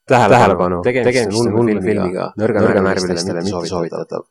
Tähelepanu, tegemist on ulmefilmiga, nõrganärvilistele mitte soovitatav.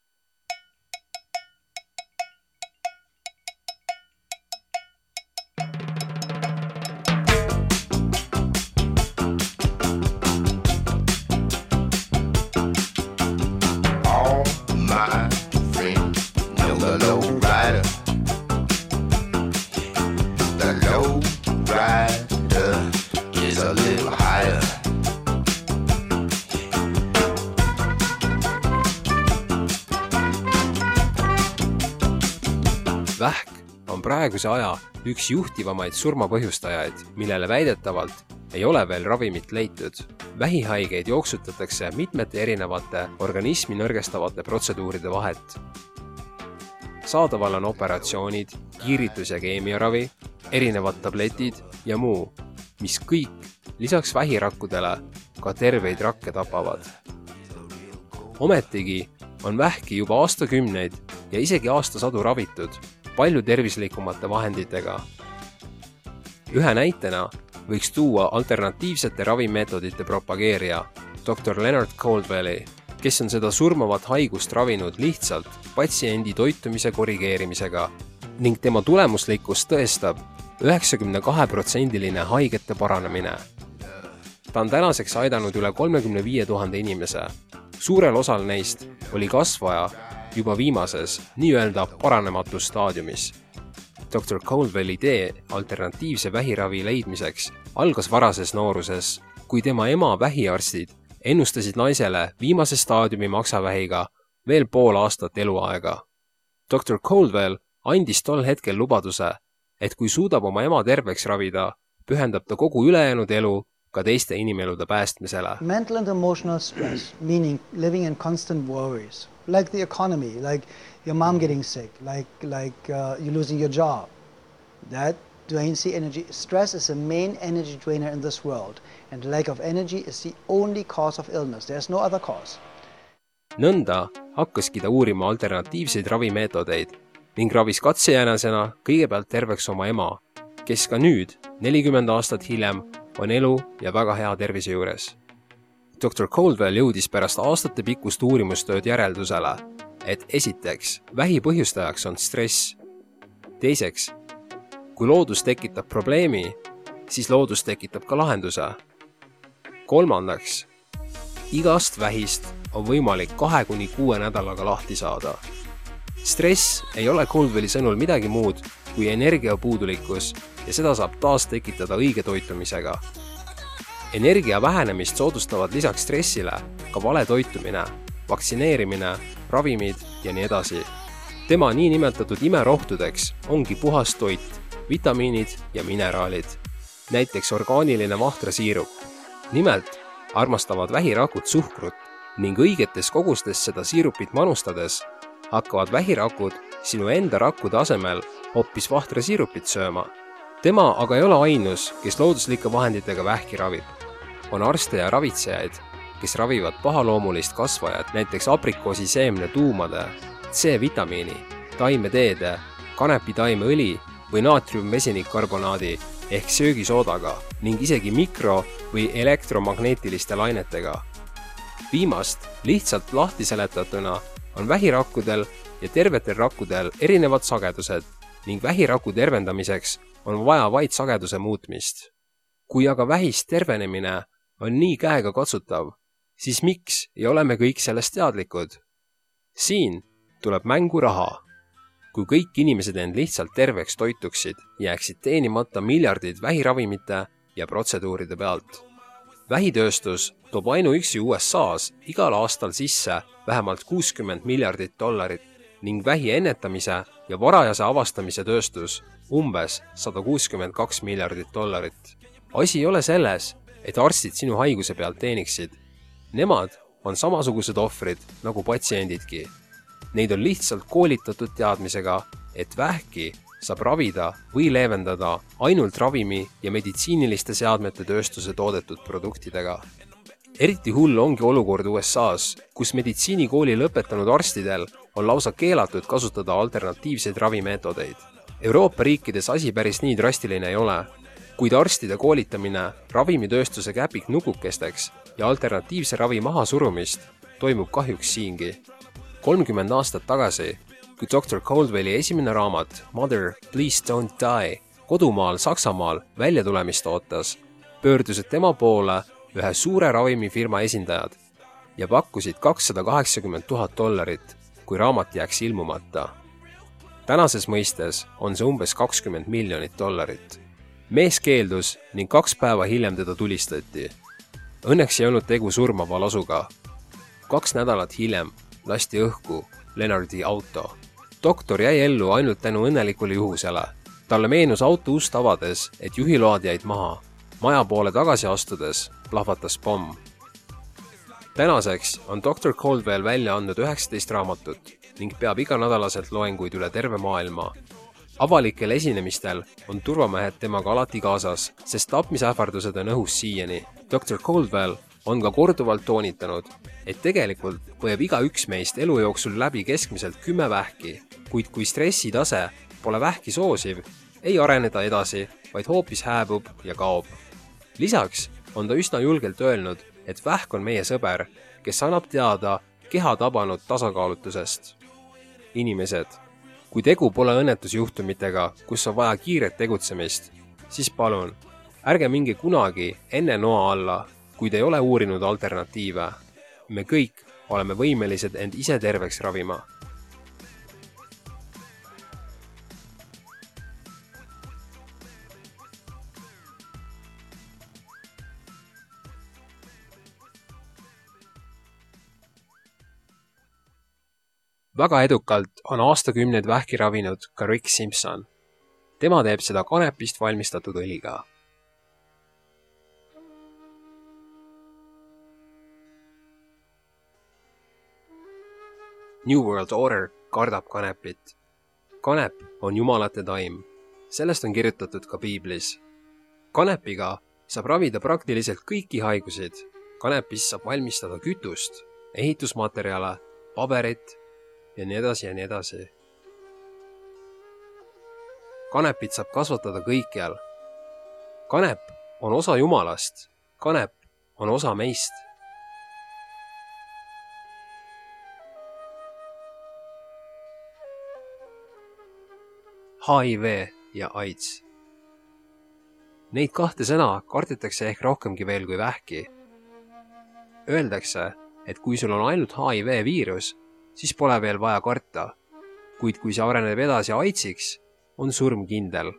Vähk on praeguse aja üks juhtivamaid surmapõhjustajaid, millele väidetavalt ei ole veel ravimit leitud. Vähihaigeid jooksutatakse mitmete erinevate organismi nõrgestavate protseduuride vahet. Saadaval on operatsioonid, kiiritus- ja keemiaravi, erinevad tabletid ja muu, mis kõik lisaks vähirakkudele ka terveid rakke tapavad. Ometigi on vähki juba aastakümneid ja isegi aastasadu ravitud palju tervislikumate vahenditega. Ühe näitena võiks tuua alternatiivsete ravimeetodite propageerija Dr. Leonard Caldwelli, kes on seda surmavat haigust ravinud lihtsalt patsiendi toitumise korrigeerimisega ning tema tulemuslikkus tõestab 92% haigete paranemine. Ta on tänaseks aidanud üle 35 000 inimese. Suurel osal neist oli kasvaja juba viimases, nii-öelda paranematu staadiumis. Dr. Caldwelli idee alternatiivse vähiravi leidmiseks algas varases nooruses, kui tema ema vähiarstid ennustasid naisele viimase staadiumi maksavähiga veel pool aastat eluaega. Dr. Caldwell andis tol hetkel lubaduse, et kui suudab oma ema terveks ravida, pühendab ta kogu ülejäänud elu ka teiste inimelude päästmisele. Mental and emotional stress, meaning living in constant worries, like the economy, like your mom getting sick, like you losing your job. That drains the energy. Stress is the main energy drainer in this world, and lack of energy is the only cause of illness. There's no other cause. Nõnda hakkaski ta uurima alternatiivseid ravimeetodeid ning ravis katsejänasena kõigepealt terveks oma ema, kes ka nüüd, 40 aastat hiljem, on elu ja väga hea tervise juures. Dr. Caldwell jõudis pärast aastate pikkust uurimustööd järeldusele, et esiteks, vähi põhjustajaks on stress. Teiseks, kui loodus tekitab probleemi, siis loodus tekitab ka lahenduse. Kolmandaks, igast vähist on võimalik 2–6 nädalaga lahti saada. Stress ei ole Caldwelli sõnul midagi muud kui energiapuudulikkus ja seda saab taas tekitada õige toitumisega. Energia vähenemist soodustavad lisaks stressile ka vale toitumine, vaktsineerimine, ravimid ja nii edasi. Tema niinimetatud imerohtudeks ongi puhas toit, vitamiinid ja mineraalid, näiteks orgaaniline vahtrasiirup. Nimelt armastavad vähirakud suhkrut ning õigetes kogustes seda siirupit manustades hakkavad vähirakud sinu enda rakkude asemel hoopis vahtrasiirupit sööma. Tema aga ei ole ainus, kes looduslike vahenditega vähki ravib. On arste ja ravitsejaid, kes ravivad pahaloomulist kasvajat, näiteks aprikoosiseemne tuumade, C-vitamiini, taimeteede, kanepitaimeõli või naatriumvesinikkarbonaadi ehk söögisoodaga ning isegi mikro- või elektromagneetiliste lainetega. Viimast lihtsalt lahti seletatuna on vähirakkudel ja tervetel rakkudel erinevad sagedused ning vähiraku tervendamiseks on vaja vaid sageduse muutmist. Kui aga vähist tervenemine on nii käega katsutav, siis miks ei ole me kõik sellest teadlikud? Siin tuleb mängu raha. Kui kõik inimesed end lihtsalt terveks toituksid, jääksid teenimata miljardid vähiravimite ja protseduuride pealt. Vähitööstus toob ainuüksi USA's igal aastal sisse vähemalt $60 miljardit ning vähi ennetamise ja varajase avastamise tööstus umbes $162 miljardit. Asi ei ole selles, et arstid sinu haiguse pealt teeniksid. Nemad on samasugused ohvrid nagu patsiendidki. Neid on lihtsalt koolitatud teadmisega, et vähki saab ravida või leevendada ainult ravimi ja meditsiiniliste seadmete tööstuse toodetud produktidega. Eriti hull ongi olukord USA's, kus meditsiinikooli lõpetanud arstidel on lausa keelatud kasutada alternatiivseid ravimeetodeid. Euroopa riikides asi päris nii drastiline ei ole, kuid arstide koolitamine ravimitööstuse käpiknukukesteks ja alternatiivse ravi mahasurumist toimub kahjuks siingi. 30 aastat tagasi, kui Dr. Coldwelli esimene raamat Mother, Please Don't Die kodumaal Saksamaal väljatulemist ootas, pöördusid tema poole ühe suure ravimifirma esindajad ja pakkusid $280,000, kui raamat jääks ilmumata. Tänases mõistes on see umbes $20 miljonit. Mees keeldus ning 2 päeva hiljem teda tulistati. Õnneks ei olnud tegu surmava lasuga. 2 nädalat hiljem lasti õhku Leonardi auto. Doktor jäi ellu ainult tänu õnnelikule juhusele. Talle meenus auto ust avades, et juhiload jäid maha. Maja poole tagasi astudes plahvatas pomm. Tänaseks on Dr. Coldwell välja andnud 19 raamatut ning peab iganädalaselt loenguid üle terve maailma. Avalikel esinemistel on turvamehed temaga alati kaasas, sest tapmisähvardused on õhus siiani. Dr. Coldwell on ka korduvalt toonitanud, et tegelikult põeb igaüks meist elu jooksul läbi keskmiselt 10 vähki, kuid kui stressitase pole vähki soosiv, ei arene ta edasi, vaid hoopis hääbub ja kaob. Lisaks on ta üsna julgelt öelnud, et vähk on meie sõber, kes annab teada keha tabanud tasakaalutusest. Inimesed, kui tegu pole õnnetusjuhtumitega, kus on vaja kiiret tegutsemist, siis palun, ärge minge kunagi enne noa alla, kuid ei ole uurinud alternatiive. Me kõik oleme võimelised end ise terveks ravima. Väga edukalt on aastakümneid vähki ravinud ka Rick Simpson. Tema teeb seda kanepist valmistatud õliga. New World Order kardab kanepit. Kanep on jumalate taim. Sellest on kirjutatud ka piiblis. Kanepiga saab ravida praktiliselt kõiki haigusid. Kanepist saab valmistada kütust, ehitusmaterjale, paberit ja nii edasi ja nii edasi. Kanepit saab kasvatada kõikjal. Kanep on osa Jumalast. Kanep on osa meist. HIV ja AIDS. Neid 2 sõna kardetakse ehk rohkemgi veel kui vähki. Öeldakse, et kui sul on ainult HIV viirus, siis pole veel vaja karta, kuid kui see areneb edasi AIDSiks, on surm kindel.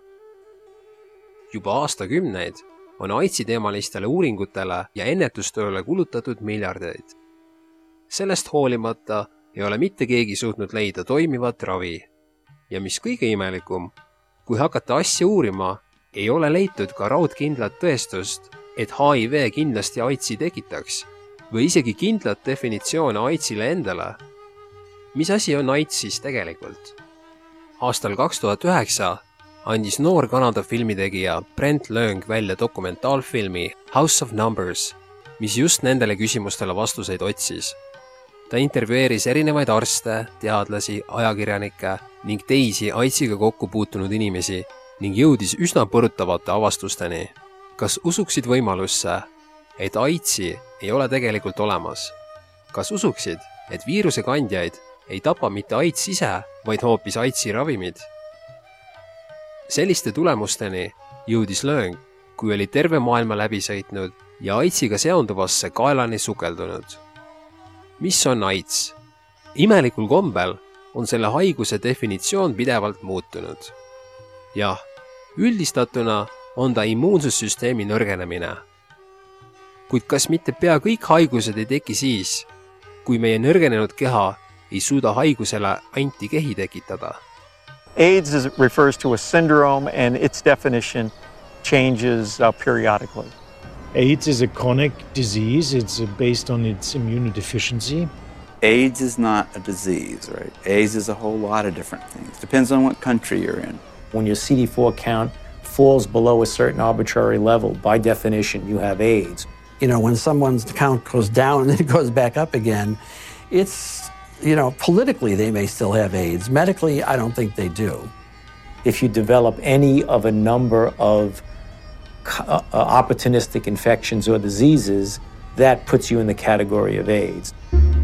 Juba aastakümneid on AIDSi teemalistele uuringutele ja ennetustööle kulutatud miljardeid. Sellest hoolimata ei ole mitte keegi suutnud leida toimivat ravi. Ja mis kõige imelikum, kui hakata asja uurima, ei ole leitud ka raudkindlat tõestust, et HIV kindlasti AIDSi tekitaks või isegi kindlat definitsioone AIDSile endale. Mis asi on AIDS siis tegelikult? Aastal 2009 andis noor Kanada filmitegija Brent Löng välja dokumentaalfilmi House of Numbers, mis just nendele küsimustele vastuseid otsis. Ta intervjueeris erinevaid arste, teadlasi, ajakirjanikke ning teisi AIDSiga kokku puutunud inimesi ning jõudis üsna põrutavate avastusteni. Kas usuksid võimalusse, et AIDSi ei ole tegelikult olemas? Kas usuksid, et viiruse kandjaid ei tapa mitte AIDS ise, vaid hoopis AIDSi ravimid? Selliste tulemusteni jõudis Löng, kui oli terve maailma läbi sõitnud ja AIDSiga seonduvasse kaelani sukeldunud. Mis on AIDS? Imelikul kombel on selle haiguse definitsioon pidevalt muutunud. Jah, üldistatuna on ta immuunsussüsteemi nõrgenemine. Kuid kas mitte pea kõik haigused ei teki siis, kui meie nõrgenenud keha ei suuda haigusele antikehi tekitada? AIDS refers to a syndrome and its definition changes periodically. AIDS is a chronic disease. It's based on its immunodeficiency. AIDS is not a disease, right? AIDS is a whole lot of different things. Depends on what country you're in. When your CD4 count falls below a certain arbitrary level, by definition, you have AIDS. You know, when someone's count goes down and then it goes back up again, it's, you know, politically they may still have AIDS. Medically, I don't think they do. If you develop any of a number of opportunistic infections or diseases, that puts you in the category of AIDS.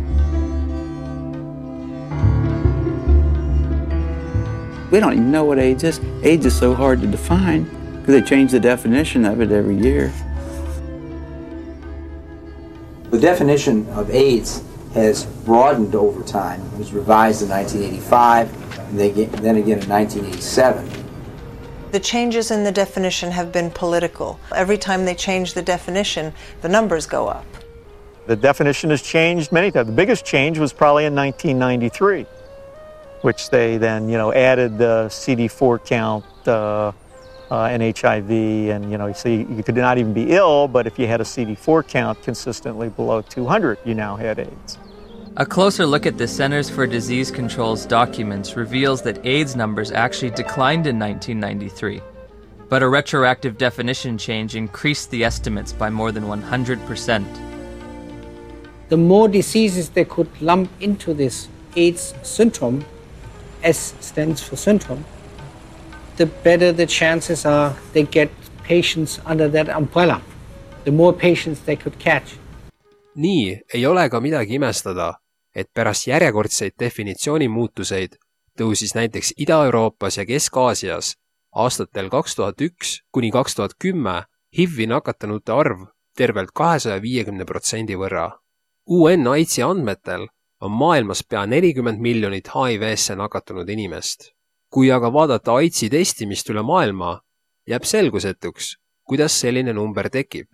We don't even know what AIDS is. AIDS is so hard to define because they change the definition of it every year. The definition of AIDS has broadened over time. It was revised in 1985 and then again in 1987. The changes in the definition have been political. Every time they change the definition, the numbers go up. The definition has changed many times. The biggest change was probably in 1993, which they then, added the CD4 count and HIV, and, so you could not even be ill, but if you had a CD4 count consistently below 200, you now had AIDS. A closer look at the Centers for Disease Control's documents reveals that AIDS numbers actually declined in 1993, but a retroactive definition change increased the estimates by more than 100%. The more diseases they could lump into this AIDS syndrome, S stands for syndrome, the better the chances are they get patients under that umbrella. The more patients they could catch. Nii ei ole ka midagi imestada, et pärast järjekordseid definitsiooni muutuseid tõusis näiteks Ida-Euroopas ja Kesk-Aasias aastatel 2001 kuni 2010 HIV-i nakatanute arv tervelt 250% võrra. UN-AIDSi andmetel on maailmas pea 40 miljonit HIV-sse nakatunud inimest. Kui aga vaadata AIDSi testimist üle maailma, jääb selgusetuks, kuidas selline number tekib.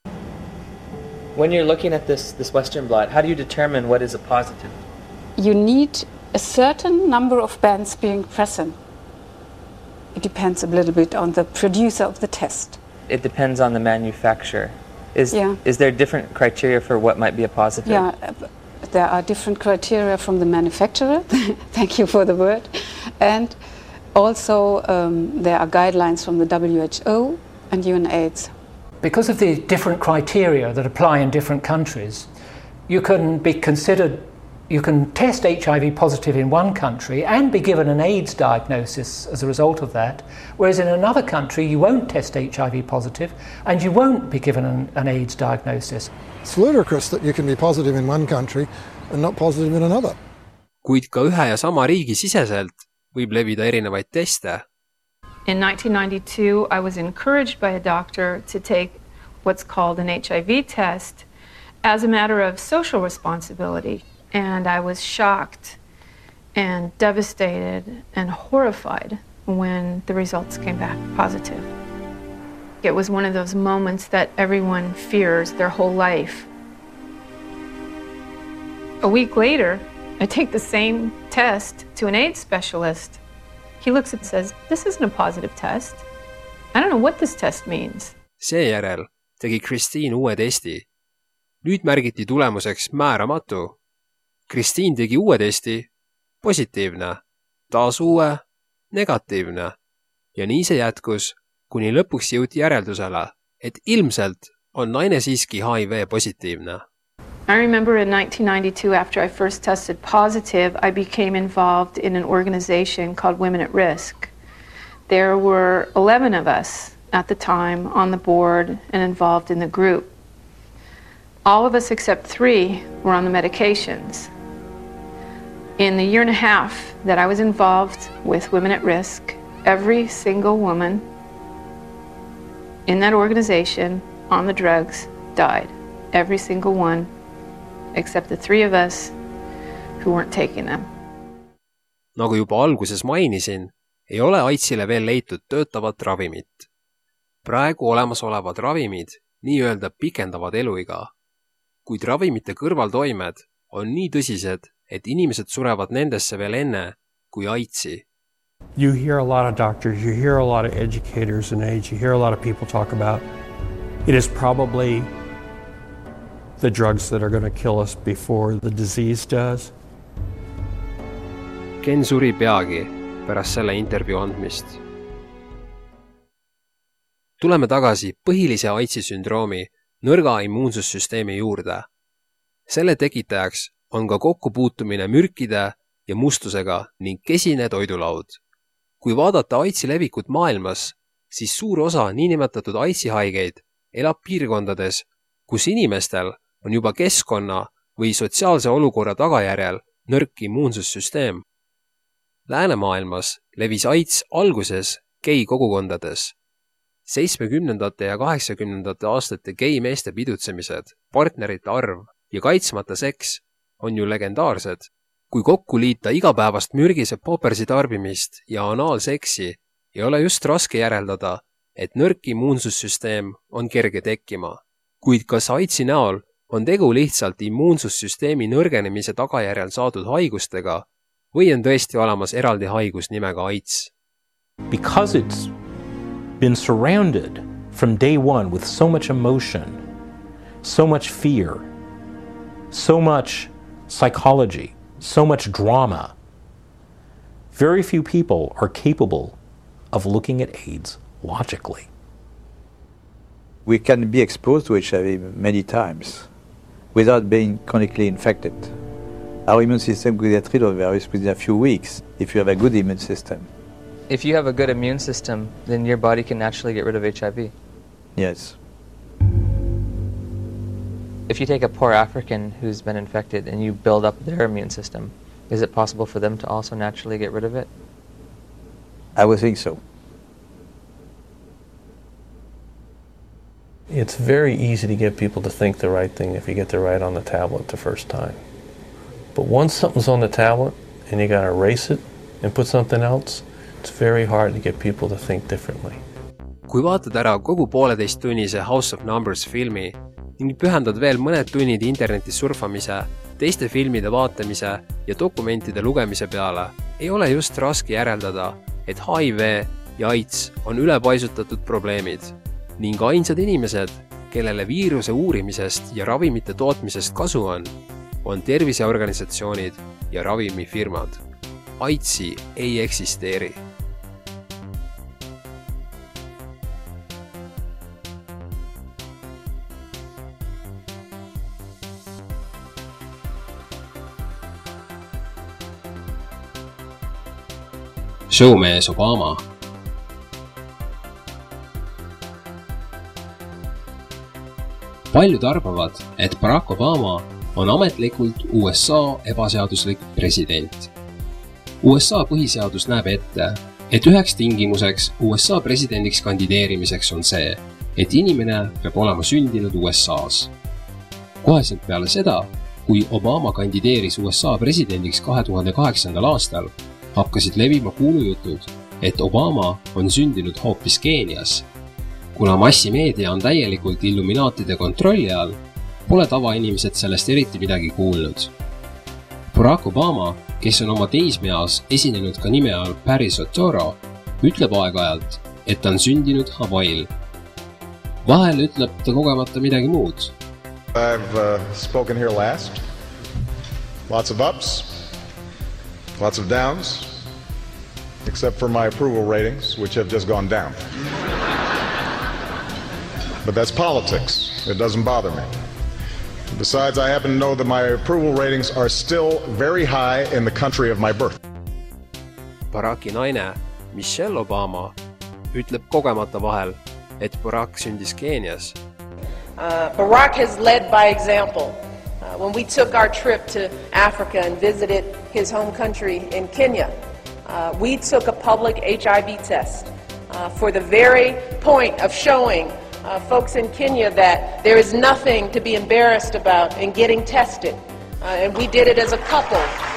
When you're looking at this Western blot, how do you determine what is a positive? You need a certain number of bands being present. It depends a little bit on the producer of the test. It depends on the manufacturer. Is there different criteria for what might be a positive? Yeah, there are different criteria from the manufacturer. Thank you for the word. And also there are guidelines from the WHO and UNAIDS. Because of the different criteria that apply in different countries, you can test HIV positive in one country and be given an AIDS diagnosis as a result of that, whereas in another country you won't test HIV positive and you won't be given an AIDS diagnosis. It's ludicrous that you can be positive in one country and not positive in another. Kuid ka ühe ja sama riigi siseselt võib levida erinevaid teste. In 1992, I was encouraged by a doctor to take what's called an HIV test as a matter of social responsibility. And I was shocked and devastated and horrified when the results came back positive. It was one of those moments that everyone fears their whole life. A week later, I take the same test to an AIDS specialist. He looks and says, "This isn't a positive test. I don't know what this test means." Seejärel tegi Christine uue testi. Nüüd märgiti tulemuseks määramatu. Christine tegi uue testi, positiivne, taas uue, negatiivne. Ja nii see jätkus, kuni lõpuks jõuti järeldusele, et ilmselt on naine siiski HIV positiivne. I remember in 1992, after I first tested positive, I became involved in an organization called Women at Risk. There were 11 of us at the time on the board and involved in the group. All of us except 3 were on the medications. In the year and a half that I was involved with Women at Risk, every single woman in that organization on the drugs died. Every single one, except the 3 of us who weren't taking them. Nagu juba alguses mainisin, ei ole AIDSile veel leitud töötavat ravimit. Praegu olemasolevad ravimid nii-öelda pikendavad eluiga. Kuid ravimite kõrvaltoimed on nii tõsised, et inimesed surevad nendesse veel enne kui AIDSi. You hear a lot of doctors, you hear a lot of educators in AIDS, you hear a lot of people talk about it is probably the drugs that are going to kill us before the disease does. Ken suri peagi pärast selle intervjuu andmist. Tuleme tagasi põhilise AIDSi sündroomi nõrga immuunsussüsteemi juurde. Selle tekitajaks on ka kokkupuutumine mürkide ja mustusega ning kesine toidulaud. Kui vaadata AIDSi levikut maailmas, siis suur osa niinimetatud AIDSi haigeid elab piirkondades, kus inimestel on juba keskkonna või sotsiaalse olukorra tagajärjel nõrk immuunsussüsteem. Läänemaailmas levis AIDS alguses gei kogukondades. 70. ja 80. aastate gei meeste pidutsemised, partnerite arv ja kaitsmata seks on ju legendaarsed. Kui kokku liita igapäevast mürgise poppersi tarbimist ja anaalseksi, ei ole just raske järeldada, et nõrk immuunsussüsteem on kerge tekkima. Kuid kas AIDSi näol on tegu lihtsalt immuunsussüsteemi nõrgenemise tagajärjel saadud haigustega või on tõesti olemas eraldi haigus nimega AIDS? Because it's been surrounded from day one with so much emotion, so much fear, so much psychology, so much drama, very few people are capable of looking at AIDS logically. We can be exposed to HIV many times without being chronically infected. Our immune system could get rid of the virus within a few weeks if you have a good immune system. If you have a good immune system, then your body can naturally get rid of HIV. Yes. If you take a poor African who's been infected and you build up their immune system, is it possible for them to also naturally get rid of it? I would think so. It's very easy to get people to think the right thing if you get the right on the tablet the first time. But once something's on the tablet and you gotta erase it and put something else, it's very hard to get people to think differently. Kui vaatad ära kogu 1,5-tunnise House of Numbers filmi ning pühendad veel mõned tunnid internetis surfamise, teiste filmide vaatamise ja dokumentide lugemise peale, ei ole just raske järeldada, et HIV ja AIDS on ülepaisutatud probleemid ning ainsad inimesed, kellele viiruse uurimisest ja ravimite tootmisest kasu on terviseorganisatsioonid ja ravimifirmad. AIDSi ei eksisteeri. Showmees Obama. Paljud arvavad, et Barack Obama on ametlikult USA ebaseaduslik president. USA põhiseadus näeb ette, et üheks tingimuseks USA presidendiks kandideerimiseks on see, et inimene peab olema sündinud USAs. Koheselt peale seda, kui Obama kandideeris USA presidendiks 2008. aastal, hakkasid levima kuulujutud, et Obama on sündinud hoopis Keenias. Kuna massimeedia on täielikult illuminaatide kontrolli all, pole tavainimesed sellest eriti midagi kuulnud. Barack Obama, kes on oma teismeas esinenud ka nime all Paris Otoro, ütleb aeg-ajalt, et ta on sündinud Hawaii'l. Vahel ütleb ta kogemata midagi muud. I've spoken here last. Lots of ups. Lots of downs, except for my approval ratings, which have just gone down. But that's politics. It doesn't bother me. Besides, I happen to know that my approval ratings are still very high in the country of my birth. Baracki naine, Michelle Obama, ütleb kogemata vahel, et Barack sündis Keenias. Barack has led by example. When we took our trip to Africa and visited his home country in Kenya, we took a public HIV test for the very point of showing folks in Kenya that there is nothing to be embarrassed about in getting tested. And we did it as a couple.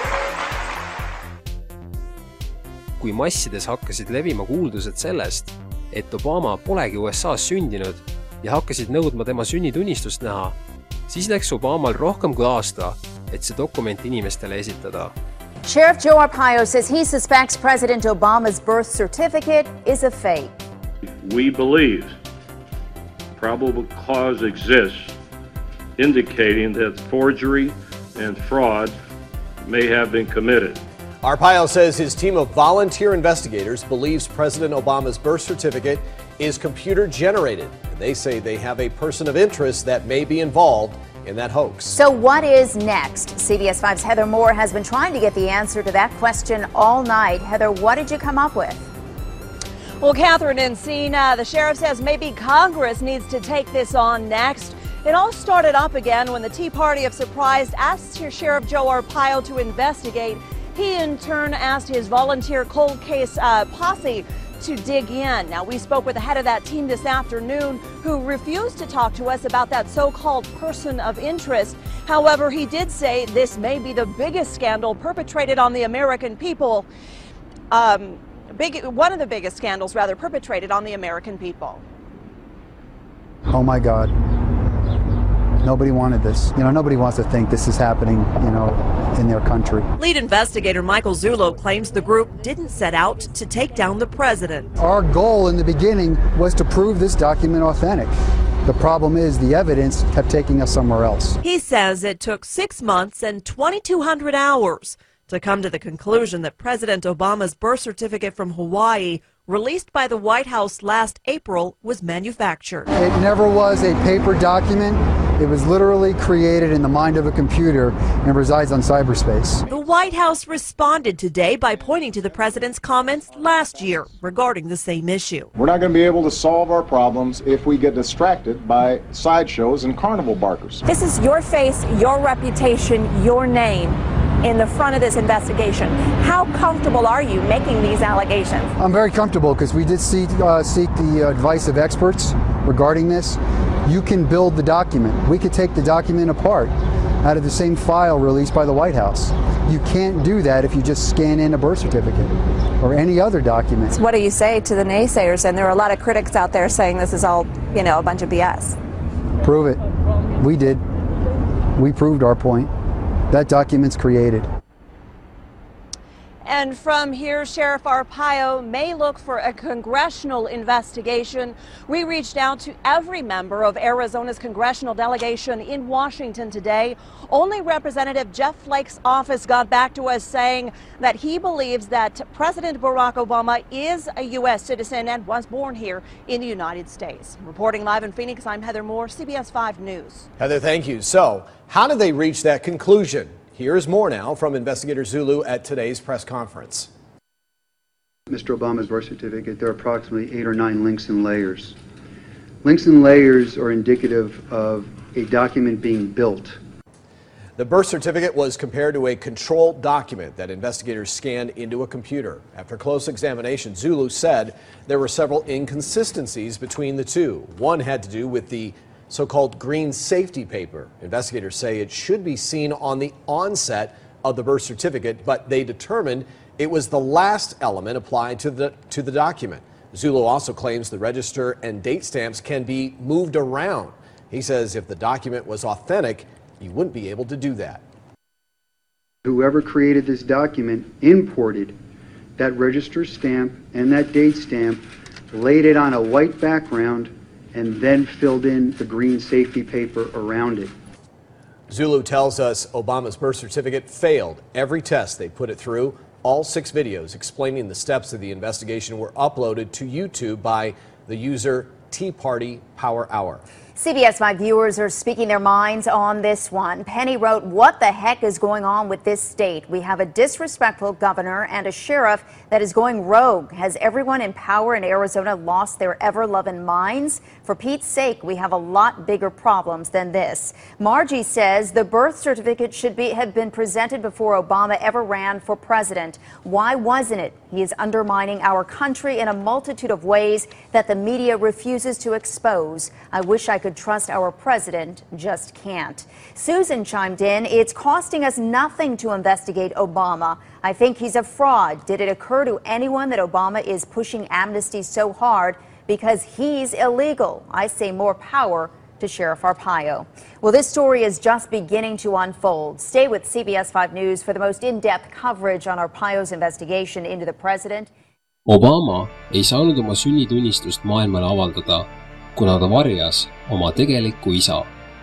Kui massides hakkasid levima kuuldused sellest, et Obama polegi USA's sündinud ja hakkasid nõudma tema sünnitunnistust näha, siis läks Obamal rohkem kui aasta, et see dokument inimestele esitada. Sheriff Joe Arpaio says he suspects President Obama's birth certificate is a fake. We believe probable cause exists indicating that forgery and fraud may have been committed. Arpaio says his team of volunteer investigators believes President Obama's birth certificate is computer generated. They say they have a person of interest that may be involved in that hoax. So what is next? CBS 5's Heather Moore has been trying to get the answer to that question all night. Heather, what did you come up with? Well, Catherine Encina, the sheriff says maybe Congress needs to take this on next. It all started up again when the Tea Party of Surprise asked Sheriff Joe Arpaio to investigate. He in turn asked his volunteer cold case posse to dig in. Now, we spoke with the head of that team this afternoon who refused to talk to us about that so-called person of interest. However, he did say this may be the biggest scandal perpetrated on the American people. One of the biggest scandals, rather, perpetrated on the American people. Oh my God. Nobody wanted this. Nobody wants to think this is happening, in their country. Lead investigator Michael Zullo claims the group didn't set out to take down the president. Our goal in the beginning was to prove this document authentic. The problem is the evidence kept taking us somewhere else. He says it took 6 months and 2,200 hours to come to the conclusion that President Obama's birth certificate from Hawaii, released by the White House last April, was manufactured. It never was a paper document. It was literally created in the mind of a computer and resides on cyberspace. The White House responded today by pointing to the president's comments last year regarding the same issue. We're not going to be able to solve our problems if we get distracted by sideshows and carnival barkers. This is your face, your reputation, your name in the front of this investigation. How comfortable are you making these allegations? I'm very comfortable because we did seek the advice of experts regarding this. You can build the document. We could take the document apart out of the same file released by the White House. You can't do that if you just scan in a birth certificate or any other document. So what do you say to the naysayers? And there are a lot of critics out there saying this is all, a bunch of BS. Prove it. We did. We proved our point. That document's created. And from here, Sheriff Arpaio may look for a congressional investigation. We reached out to every member of Arizona's congressional delegation in Washington today. Only Representative Jeff Flake's office got back to us saying that he believes that President Barack Obama is a U.S. citizen and was born here in the United States. Reporting live in Phoenix, I'm Heather Moore, CBS 5 News. Heather, thank you. So, how did they reach that conclusion? Here's more now from Investigator Zulu at today's press conference. Mr. Obama's birth certificate, there are approximately 8 or 9 links and layers. Links and layers are indicative of a document being built. The birth certificate was compared to a controlled document that investigators scanned into a computer. After close examination, Zulu said there were several inconsistencies between the two. One had to do with the so-called green safety paper. Investigators say it should be seen on the onset of the birth certificate, but they determined it was the last element applied to the document. Zulu also claims the register and date stamps can be moved around. He says if the document was authentic, you wouldn't be able to do that. Whoever created this document imported that register stamp and that date stamp, laid it on a white background, and then filled in the green safety paper around it. Zulu tells us Obama's birth certificate failed every test they put it through. All 6 videos explaining the steps of the investigation were uploaded to YouTube by the user Tea Party Power Hour. CBS 5 viewers are speaking their minds on this one. Penny wrote, "What the heck is going on with this state? We have a disrespectful governor and a sheriff that is going rogue. Has everyone in power in Arizona lost their ever-loving minds? For Pete's sake, we have a lot bigger problems than this." Margie says the birth certificate should have been presented before Obama ever ran for president. Why wasn't it? He is undermining our country in a multitude of ways that the media refuses to expose. I wish I could trust our president, just can't. Susan chimed in, "It's costing us nothing to investigate Obama. I think he's a fraud. Did it occur to anyone that Obama is pushing amnesty so hard because he's illegal? I say more power to Sheriff Arpaio." Well, this story is just beginning to unfold. Stay with CBS 5 News for the most in-depth coverage on Arpaio's investigation into the president. Obama ei saanud oma sünnitunnistust maailmale avaldada, kuna ta varjas oma tegelikku isa.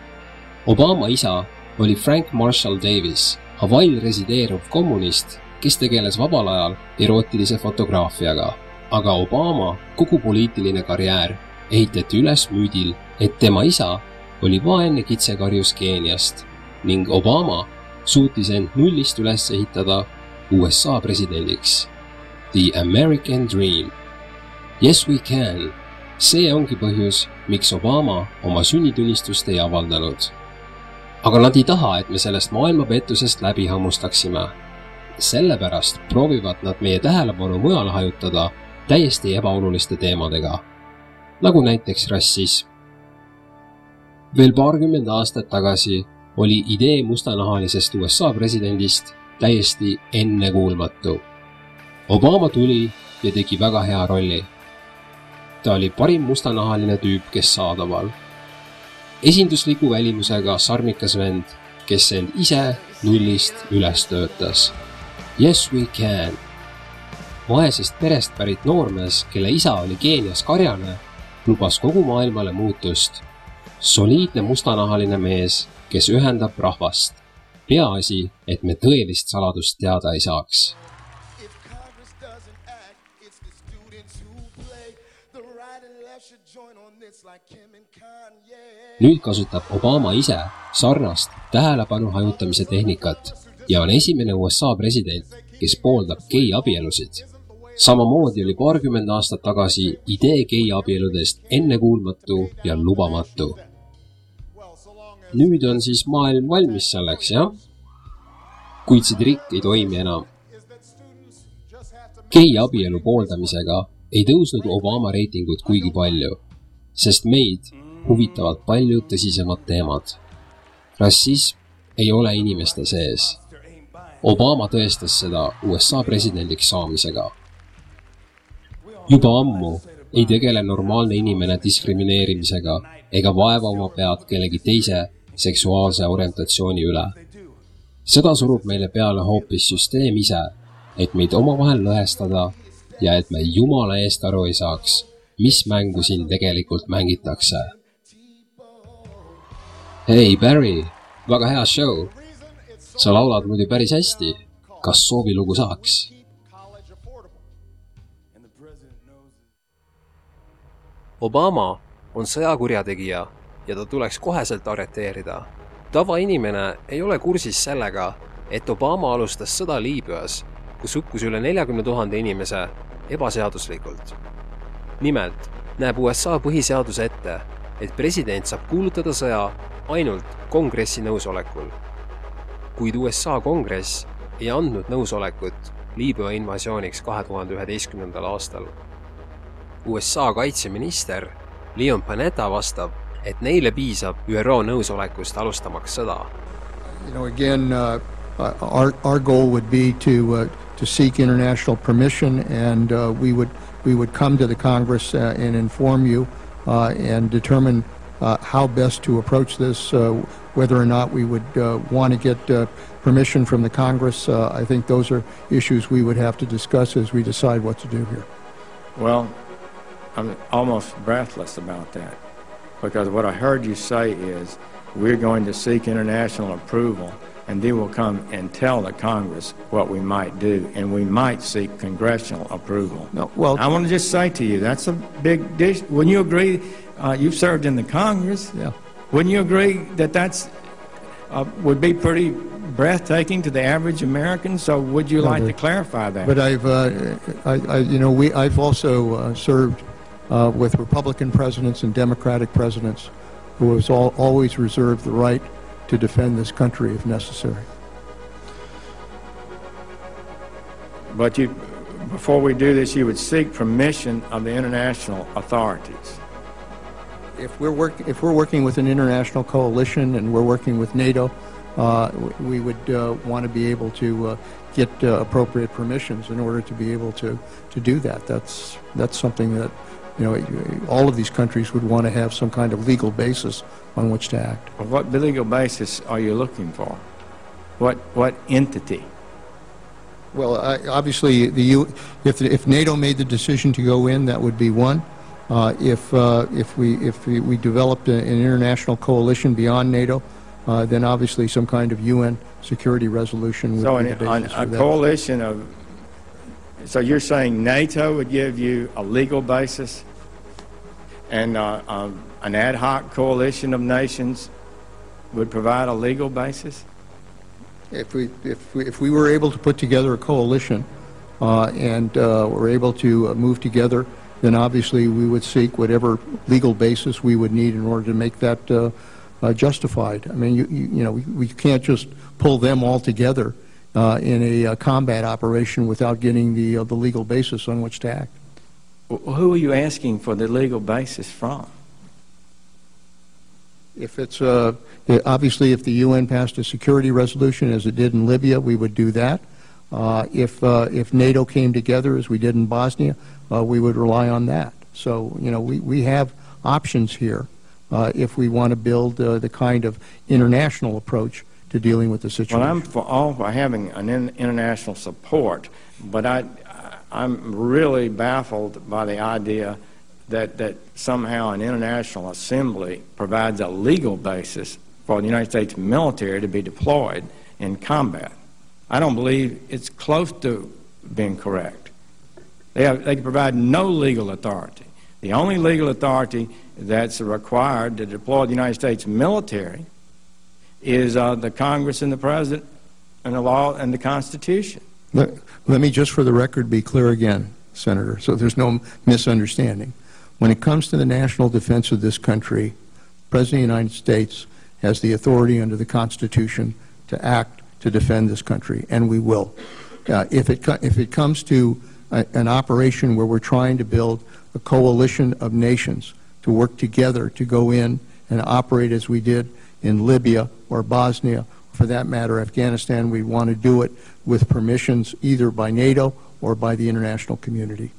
Obama isa oli Frank Marshall Davis, Hawaii'l resideeruv kommunist, kes tegeles vabal ajal erootilise fotograafiaga. Aga Obama kogu poliitiline karjäär ehitati üles müüdil, et tema isa oli vaene kitsekarjus Keeniast ning Obama suutis end nullist üles ehitada USA presidendiks. The American Dream. Yes we can. See ongi põhjus, miks Obama oma sünnitunnistust ei avaldanud. Aga nad ei taha, et me sellest maailmapettusest läbi hammustaksime. Sellepärast proovivad nad meie tähelepanu mujal hajutada täiesti ebaoluliste teemadega, nagu näiteks rassism. Veel paarkümmend aastat tagasi oli idee mustanahalisest USA presidendist täiesti ennekuulmatu. Obama tuli ja tegi väga hea rolli. Ta oli parim mustanahaline tüüp, kes saadaval. Esindusliku välimusega sarmikas vend, kes end ise nullist üles töötas. Yes we can. Vaesest perest pärit noormees, kelle isa oli Keenias karjane, lubas kogu maailmale muutust. Soliidne mustanahaline mees, kes ühendab rahvast. Peaasi, et me tõelist saladust teada ei saaks. Nüüd kasutab Obama ise sarnast tähelepanu hajutamise tehnikat ja on esimene USA president, kes pooldab gei-abielusid. Samamoodi oli paarkümmend aastat tagasi idee gei-abieludest ennekuulmatu ja lubamatu. Nüüd on siis maailm valmis selleks, jah? Kuid see trikk ei toimi enam. Gei-abielu pooldamisega ei tõusnud Obama reitingud kuigi palju, sest meid huvitavad palju tõsisemad teemad. Rassism ei ole inimeste sees. Obama tõestas seda USA presidendiks saamisega. Juba ammu ei tegele normaalne inimene diskrimineerimisega ega vaeva oma pead kellegi teise seksuaalse orientatsiooni üle. Seda surub meile peale hoopis süsteem ise, et meid omavahel lõhestada ja et me jumala eest aru ei saaks, mis mängu siin tegelikult mängitakse. Hei Barry, väga hea show. Sa laulad muidu päris hästi. Kas soovilugu saaks? Obama on sõjakurjategija ja ta tuleks koheselt arreteerida. Tavainimene ei ole kursis sellega, et Obama alustas sõda Liibüas, kus hukkus üle 40 000 inimese ebaseaduslikult. Nimelt näeb USA põhiseadus ette, et president saab kuulutada sõja ainult kongressi nõusolekul. Kuid USA kongress ei andnud nõusolekut Liibüa invasiooniks 2011. aastal. USA kaitseminister Leon Panetta vastab, et neile piisab ÜRO nõusolekust alustamaks sõda. Again, our goal would be to seek international permission, and we would come to the Congress and inform you and determine how best to approach this, whether or not we would want to get permission from the Congress. I think those are issues we would have to discuss as we decide what to do here. Well, I'm almost breathless about that, because what I heard you say is we're going to seek international approval, and then we'll come and tell the Congress what we might do, and we might seek congressional approval. No, well, I want to just say to you, that's a big dish. Wouldn't you agree? You've served in the Congress. Yeah. Wouldn't you agree that that's would be pretty breathtaking to the average American? So would you like to clarify that? But I've also served with Republican presidents and Democratic presidents who has always reserved the right to defend this country if necessary. But before we do this, you would seek permission of the international authorities. If we're working with an international coalition and we're working with NATO, we would want to be able to get appropriate permissions in order to be able to do that. That's something that all of these countries would want to have some kind of legal basis on which to act. Well, what legal basis are you looking for? What entity? Well, obviously, if NATO made the decision to go in, that would be one. If we developed an international coalition beyond NATO, then obviously some kind of UN security resolution would be the basis for that. Coalition of. So you're saying NATO would give you a legal basis, and an ad hoc coalition of nations would provide a legal basis? If we were able to put together a coalition and were able to move together then obviously we would seek whatever legal basis we would need in order to make that justified. I mean, we can't just pull them all together in a combat operation without getting the legal basis on which to act. Well, who are you asking for the legal basis from? If it's obviously, if the UN passed a security resolution as it did in Libya, we would do that. If NATO came together as we did in Bosnia, we would rely on that. So we have options here if we want to build the kind of international approach to dealing with the situation. Well, I'm for all for having an international support, but I'm really baffled by the idea that somehow an international assembly provides a legal basis for the United States military to be deployed in combat. I don't believe it's close to being correct. They provide no legal authority. The only legal authority that's required to deploy the United States military is the Congress and the President and the law and the Constitution. Let me just for the record be clear again, Senator, so there's no misunderstanding. When it comes to the national defense of this country, the President of the United States has the authority under the Constitution to act to defend this country, and we will. If it comes to an operation where we're trying to build a coalition of nations to work together to go in and operate as we did in Libya or Bosnia, for that matter, Afghanistan, we want to do it with permissions either by NATO or by the international community.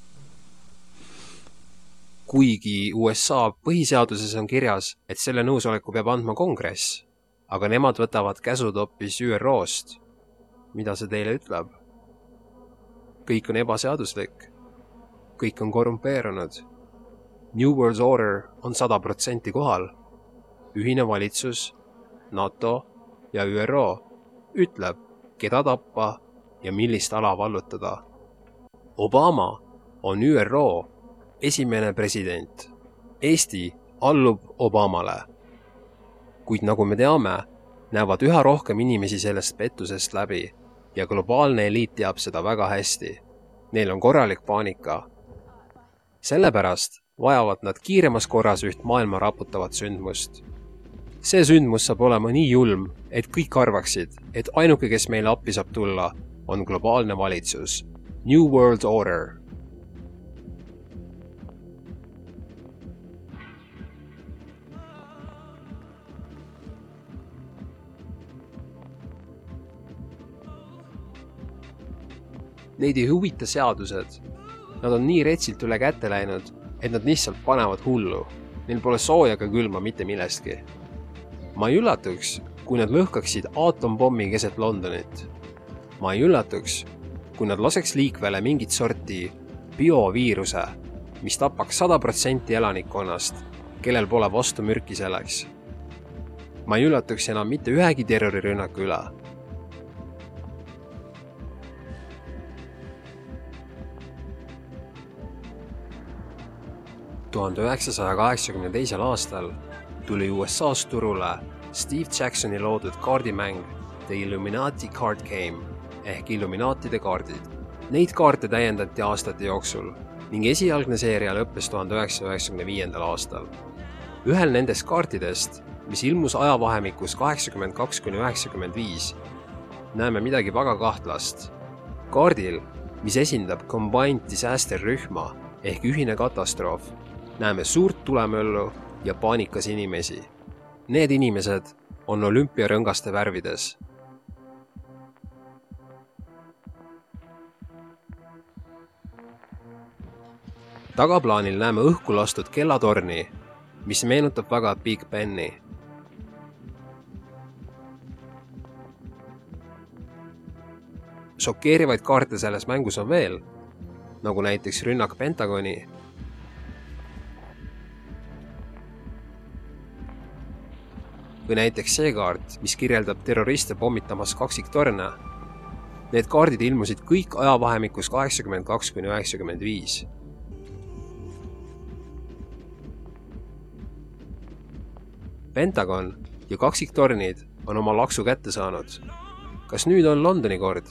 Kuigi USA põhiseaduses on kirjas, et selle nõusoleku peab andma kongress, aga nemad võtavad käsud hoopis ÜRO-st. Mida see teile ütleb? Kõik on ebaseaduslik. Kõik on korrumpeerunud. New World Order on 100% kohal. Ühine valitsus, NATO ja ÜRO ütleb, keda tappa ja millist ala vallutada. Obama on ÜRO esimene president. Eesti allub Obamale. Kuid nagu me teame, näevad üha rohkem inimesi sellest pettusest läbi ja globaalne eliit teab seda väga hästi. Neil on korralik paanika. Sellepärast vajavad nad kiiremas korras üht maailma raputavat sündmust. See sündmus saab olema nii julm, et kõik arvaksid, et ainuke, kes meile appi saab tulla, on globaalne valitsus. New World Order. Neid ei huvita seadused. Nad on nii retsilt üle kätte läinud, et nad lihtsalt panevad hullu. Neil pole sooja ega külma mitte millestki. Ma ei üllatuks, kui nad lõhkaksid aatompommi keset Londonit. Ma ei üllatuks, kui nad laseks liikvele mingit sorti bioviiruse, mis tapaks 100% elanikkonnast, kellel pole vastu mürki selleks. Ma ei üllatuks enam mitte ühegi terrorirünnaku üle. aastal tuli USA's turule Steve Jacksoni loodud kaardimäng The Illuminati Card Game ehk Illuminaatide kaardid. Neid kaarte täiendati aastate jooksul ning esialgne seeria lõppes 1995. aastal. Ühel nendest kaartidest, mis ilmus ajavahemikus 82–95, näeme midagi väga kahtlast. Kaardil, mis esindab Combined Disaster rühma ehk ühine katastroof, näeme suurt tulemöllu ja paanikas inimesi. Need inimesed on olümpiarõngaste värvides. Tagaplaanil näeme õhku lastud kellatorni, mis meenutab väga Big Beni. Šokeerivaid kaarte selles mängus on veel, nagu näiteks rünnak Pentagoni, või näiteks see kaart, mis kirjeldab terroriste pommitamas kaksiktorne. Need kaardid ilmusid kõik ajavahemikus 82–95. Pentagon ja kaksiktornid on oma laksu kätte saanud. Kas nüüd on Londoni kord?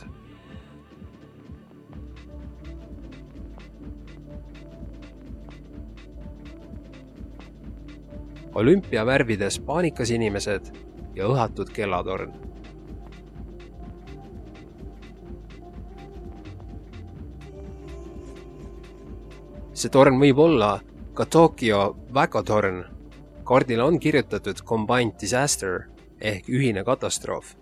olümpiavärvides paanikas inimesed ja õhatud kellatorn. See torn võib olla ka Tokyo väkatorn. Kaardile on kirjutatud Combined Disaster ehk ühine katastroof.